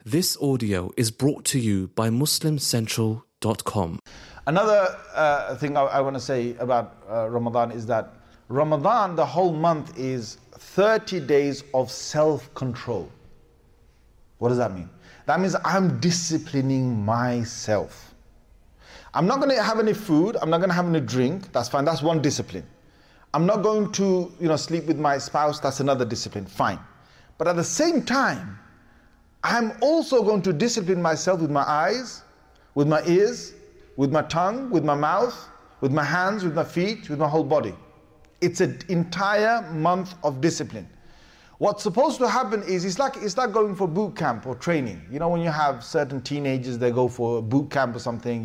This audio is brought to you by MuslimCentral.com. Another thing I want to say about Ramadan is that Ramadan, the whole month, is 30 days of self-control. What does that mean? That means I'm disciplining myself. I'm not going to have any food. I'm not going to have any drink. That's fine. That's one discipline. I'm not going to, sleep with my spouse. That's another discipline. Fine. But at the same time, I'm also going to discipline myself with my eyes, with my ears, with my tongue, with my mouth, with my hands, with my feet, with my whole body. It's an entire month of discipline. What's supposed to happen is it's like going for boot camp or training. When you have certain teenagers, they go for boot camp or something.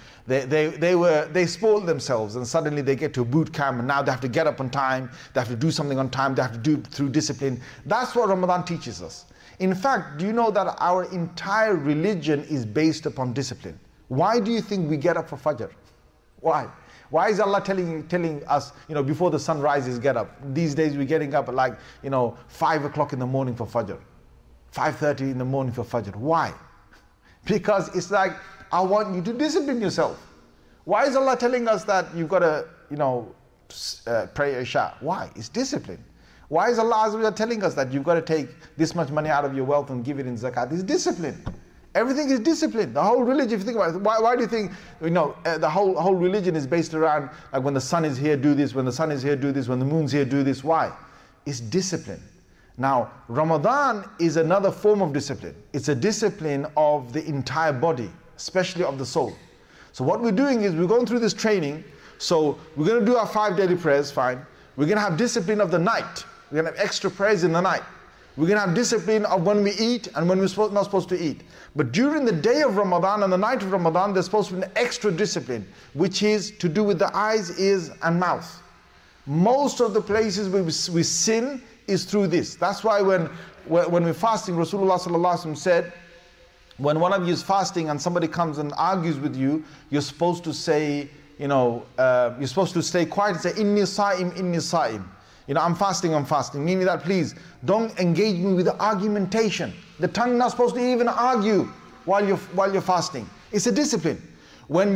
They spoil themselves, and suddenly they get to a boot camp, and now they have to get up on time. They have to do something on time. They have to do it through discipline. That's what Ramadan teaches us. In fact, do you know that our entire religion is based upon discipline? Why do you think we get up for Fajr? Why? Why is Allah telling us, before the sun rises, get up? These days we're getting up at 5 o'clock in the morning for Fajr. 5:30 in the morning for Fajr. Why? Because it's like, I want you to discipline yourself. Why is Allah telling us that you've got to, pray Isha? Why? It's discipline. Why is Allah Azza wa Jalla telling us that you've got to take this much money out of your wealth and give it in zakat? It's discipline. Everything is discipline. The whole religion, if you think about it, why do you think, the whole religion is based around, like when the sun is here, do this, when the sun is here, do this, when the moon's here, do this. Why? It's discipline. Now, Ramadan is another form of discipline. It's a discipline of the entire body, especially of the soul. So what we're doing is we're going through this training. So we're going to do our 5 daily prayers, fine. We're going to have discipline of the night. We're going to have extra prayers in the night. We're going to have discipline of when we eat and when we're not supposed to eat. But during the day of Ramadan and the night of Ramadan, there's supposed to be an extra discipline, which is to do with the eyes, ears and mouth. Most of the places where we sin is through this. That's why when we're fasting, Rasulullah sallallahu alaihi wasallam said, when one of you is fasting and somebody comes and argues with you, you're supposed to say, you're supposed to stay quiet and say, Inni sa'im, inni sa'im. I'm fasting, meaning that please don't engage me with the argumentation. The tongue not supposed to even argue while you're fasting. It's a discipline. When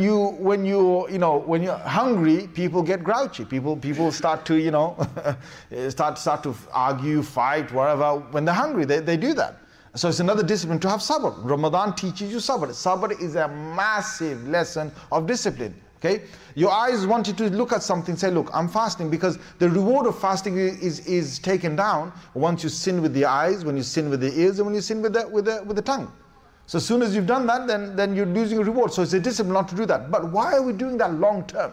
you're hungry, people get grouchy. People start to start to argue, fight, whatever. When they're hungry, they do that. So it's another discipline to have sabr. Ramadan teaches you sabr. Sabr is a massive lesson of discipline. Okay, your eyes want you to look at something, say, look, I'm fasting, because the reward of fasting is taken down once you sin with the eyes, when you sin with the ears, and when you sin with the tongue. So as soon as you've done that, then you're losing a reward. So it's a discipline not to do that. But why are we doing that long term?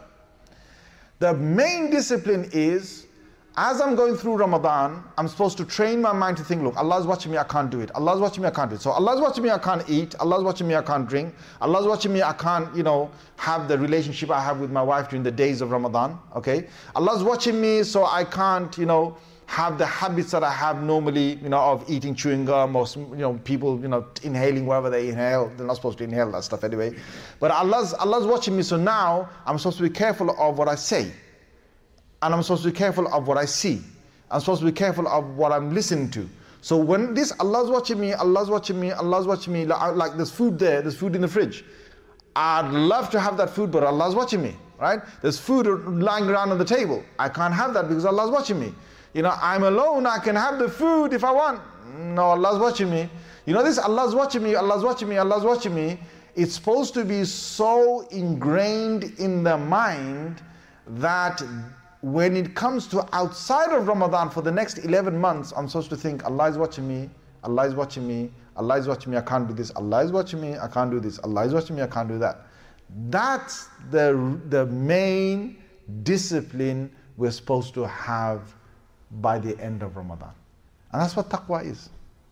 The main discipline is, as I'm going through Ramadan, I'm supposed to train my mind to think, look, Allah's watching me, I can't do it. Allah's watching me, I can't do it. So Allah's watching me, I can't eat. Allah's watching me, I can't drink. Allah's watching me, I can't, have the relationship I have with my wife during the days of Ramadan. Okay? Allah's watching me, so I can't, have the habits that I have normally, of eating chewing gum, or people, inhaling wherever they inhale. They're not supposed to inhale that stuff anyway. But Allah's watching me, so now I'm supposed to be careful of what I say. And I'm supposed to be careful of what I see. I'm supposed to be careful of what I'm listening to. So when this Allah's watching me, Allah's watching me, Allah's watching me, like there's food there, there's food in the fridge. I'd love to have that food, but Allah's watching me, right? There's food lying around on the table. I can't have that because Allah's watching me. I'm alone, I can have the food if I want. No, Allah's watching me. This Allah's watching me, Allah's watching me, Allah's watching me. It's supposed to be so ingrained in the mind that when it comes to outside of Ramadan for the next 11 months, I'm supposed to think, Allah is watching me, Allah is watching me, Allah is watching me, I can't do this, Allah is watching me, I can't do this, Allah is watching me, I can't do that. That's the main discipline we're supposed to have by the end of Ramadan. And that's what taqwa is.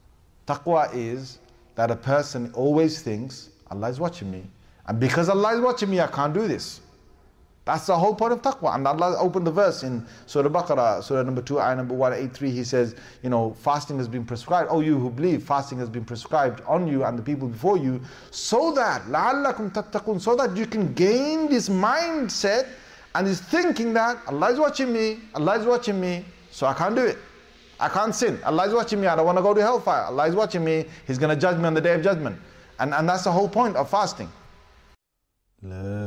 Taqwa is that a person always thinks, Allah is watching me, and because Allah is watching me, I can't do this. That's the whole point of taqwa. And Allah opened the verse in Surah Baqarah, Surah number 2, ayah number 183. He says, fasting has been prescribed. Oh, you who believe, fasting has been prescribed on you and the people before you, so that لَعَلَّكُمْ تَتَّقُونَ, so that you can gain this mindset and this thinking that Allah is watching me, Allah is watching me, so I can't do it. I can't sin. Allah is watching me. I don't want to go to hellfire. Allah is watching me. He's going to judge me on the day of judgment. And that's the whole point of fasting. La